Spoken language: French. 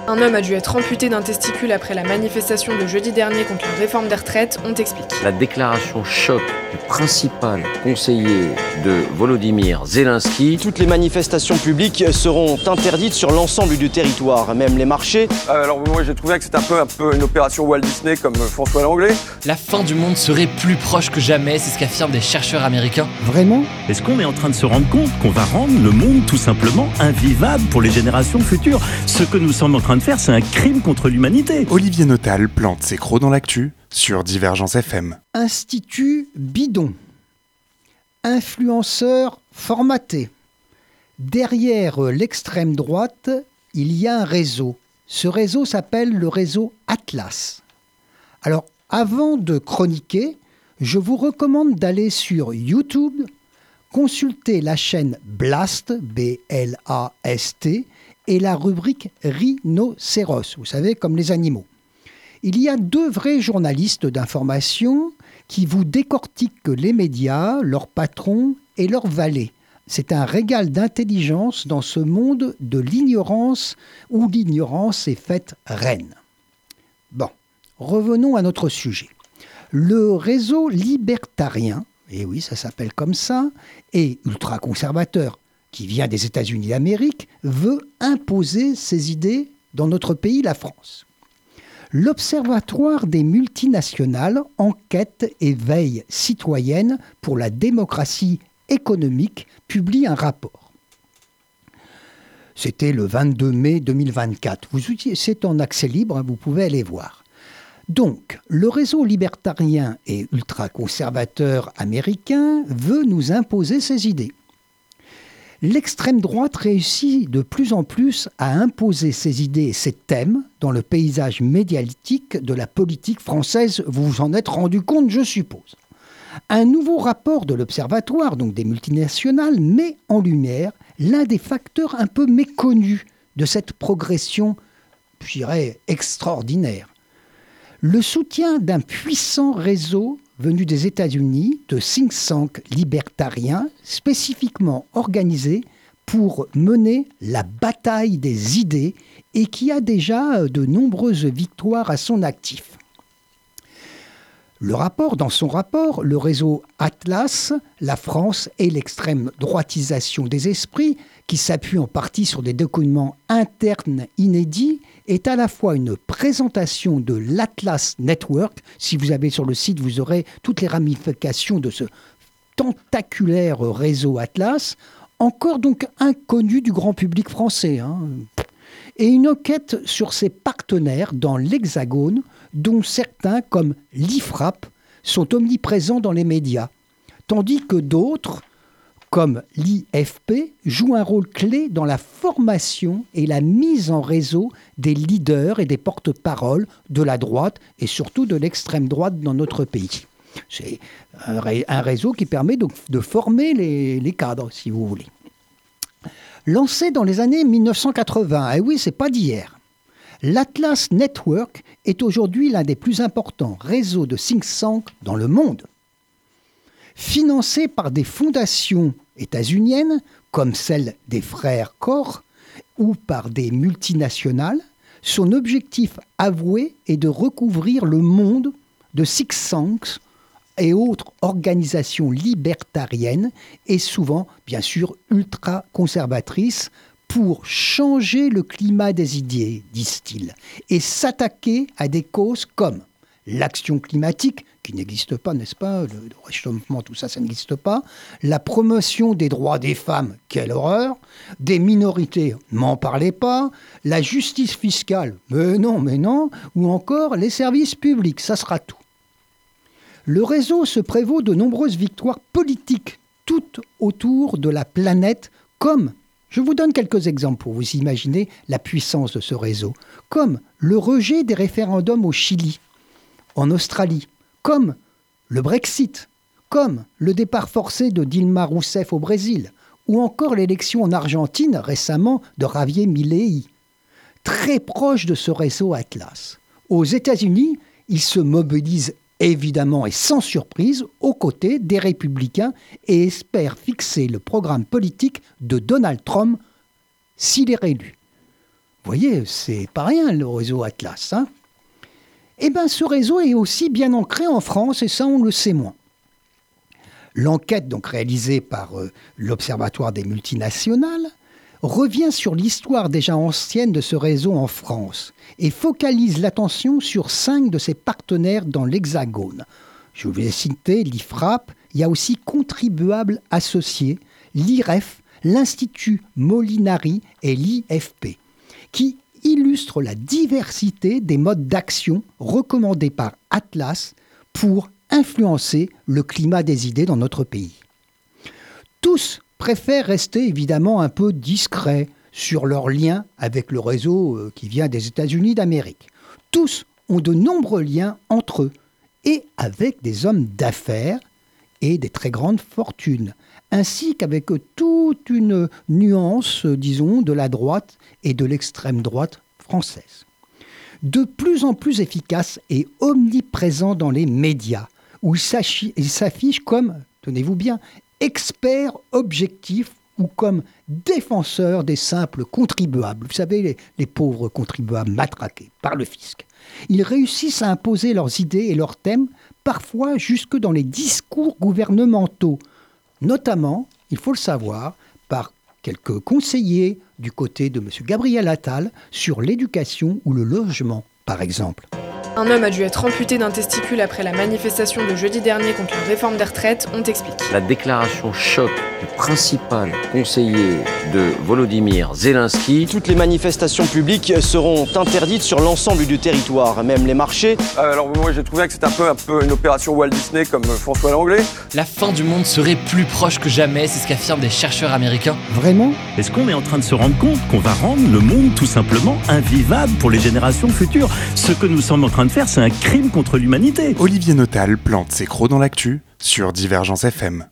Un homme a dû être amputé d'un testicule après la manifestation de jeudi dernier contre la réforme des retraites, on t'explique. La déclaration choc du principal conseiller de Volodymyr Zelensky. Toutes les manifestations publiques seront interdites sur l'ensemble du territoire, même les marchés. Alors moi j'ai trouvé que c'était un peu une opération Walt Disney comme François Langlais. La fin du monde serait plus proche que jamais, c'est ce qu'affirment des chercheurs américains. Vraiment ? Est-ce qu'on est en train de se rendre compte qu'on va rendre le monde tout simplement invivable pour les générations futures ? Ce que nous sommes en train de faire, c'est un crime contre l'humanité. Olivier Notal plante ses crocs dans l'actu sur Divergence FM. Institut bidon. Influenceurs formatés. Derrière l'extrême droite, il y a un réseau. Ce réseau s'appelle le réseau Atlas. Alors, avant de chroniquer, je vous recommande d'aller sur YouTube, consulter la chaîne Blast, B-L-A-S-T, et la rubrique Rhinocéros, vous savez, comme les animaux. Il y a 2 vrais journalistes d'information qui vous décortiquent les médias, leurs patrons et leurs valets. C'est un régal d'intelligence dans ce monde de l'ignorance où l'ignorance est faite reine. Bon, revenons à notre sujet. Le réseau libertarien, et oui, ça s'appelle comme ça, et ultra-conservateur, qui vient des États-Unis d'Amérique, veut imposer ses idées dans notre pays, la France. L'Observatoire des multinationales, enquête et veille citoyenne pour la démocratie économique, publie un rapport. C'était le 22 mai 2024. C'est en accès libre, vous pouvez aller voir. Donc, le réseau libertarien et ultra-conservateur américain veut nous imposer ses idées. L'extrême droite réussit de plus en plus à imposer ses idées et ses thèmes dans le paysage médiatique de la politique française. Vous vous en êtes rendu compte, je suppose. Un nouveau rapport de l'Observatoire, donc des multinationales, met en lumière l'un des facteurs un peu méconnus de cette progression, je dirais, extraordinaire. Le soutien d'un puissant réseau venu des États-Unis, de think tanks libertariens, spécifiquement organisés pour mener la bataille des idées et qui a déjà de nombreuses victoires à son actif. Dans son rapport, le réseau Atlas, la France et l'extrême droitisation des esprits, qui s'appuie en partie sur des documents internes inédits, est à la fois une présentation de l'Atlas Network. Si vous allez sur le site, vous aurez toutes les ramifications de ce tentaculaire réseau Atlas, encore donc inconnu du grand public français, et une enquête sur ses partenaires dans l'Hexagone, dont certains, comme l'IFRAP, sont omniprésents dans les médias, tandis que d'autres, comme l'IFP, jouent un rôle clé dans la formation et la mise en réseau des leaders et des porte-paroles de la droite et surtout de l'extrême droite dans notre pays. C'est un réseau qui permet donc de former les cadres, si vous voulez. Lancé dans les années 1980, et oui, c'est pas d'hier, l'Atlas Network est aujourd'hui l'un des plus importants réseaux de think tanks dans le monde. Financé par des fondations états-uniennes, comme celle des frères Koch, ou par des multinationales, son objectif avoué est de recouvrir le monde de think tanks et autres organisations libertariennes, et souvent, bien sûr, ultra-conservatrices, pour changer le climat des idées, disent-ils, et s'attaquer à des causes comme l'action climatique, qui n'existe pas, n'est-ce pas, le réchauffement, tout ça, ça n'existe pas, la promotion des droits des femmes, quelle horreur, des minorités, m'en parlez pas, la justice fiscale, mais non, ou encore les services publics, ça sera tout. Le réseau se prévaut de nombreuses victoires politiques, toutes autour de la planète, comme, je vous donne quelques exemples pour vous imaginer la puissance de ce réseau, comme le rejet des référendums au Chili, en Australie, comme le Brexit, comme le départ forcé de Dilma Rousseff au Brésil, ou encore l'élection en Argentine récemment de Javier Milei. Très proche de ce réseau Atlas. Aux États-Unis, il se mobilise évidemment et sans surprise aux côtés des républicains et espère fixer le programme politique de Donald Trump s'il est réélu. Vous voyez, c'est pas rien le réseau Atlas. Hein. Eh bien, ce réseau est aussi bien ancré en France, et ça, on le sait moins. L'enquête donc réalisée par l'Observatoire des multinationales revient sur l'histoire déjà ancienne de ce réseau en France et focalise l'attention sur 5 de ses partenaires dans l'Hexagone. Je vais citer l'IFRAP, il y a aussi Contribuables Associés, l'IREF, l'Institut Molinari et l'IFP, qui illustrent la diversité des modes d'action recommandés par Atlas pour influencer le climat des idées dans notre pays. Tous préfèrent rester évidemment un peu discrets sur leur lien avec le réseau qui vient des États-Unis d'Amérique. Tous ont de nombreux liens entre eux et avec des hommes d'affaires et des très grandes fortunes, ainsi qu'avec toute une nuance, disons, de la droite et de l'extrême droite française. De plus en plus efficace et omniprésent dans les médias, où il s'affiche comme, tenez-vous bien, expert objectif ou comme défenseur des simples contribuables. Vous savez, les pauvres contribuables matraqués par le fisc. Ils réussissent à imposer leurs idées et leurs thèmes, parfois jusque dans les discours gouvernementaux, notamment, il faut le savoir, par quelques conseillers du côté de M. Gabriel Attal sur l'éducation ou le logement, par exemple. Un homme a dû être amputé d'un testicule après la manifestation de jeudi dernier contre la réforme des retraites, on t'explique. La déclaration choc du principal conseiller de Volodymyr Zelensky. Toutes les manifestations publiques seront interdites sur l'ensemble du territoire, même les marchés. Alors moi j'ai trouvé que c'était un peu une opération Walt Disney comme François Langlais. La fin du monde serait plus proche que jamais, c'est ce qu'affirment des chercheurs américains. Vraiment ? Est-ce qu'on est en train de se rendre compte qu'on va rendre le monde tout simplement invivable pour les générations futures ? Ce que nous sommes en train de faire, c'est un crime contre l'humanité. Olivier Notal plante ses crocs dans l'actu sur Divergence FM.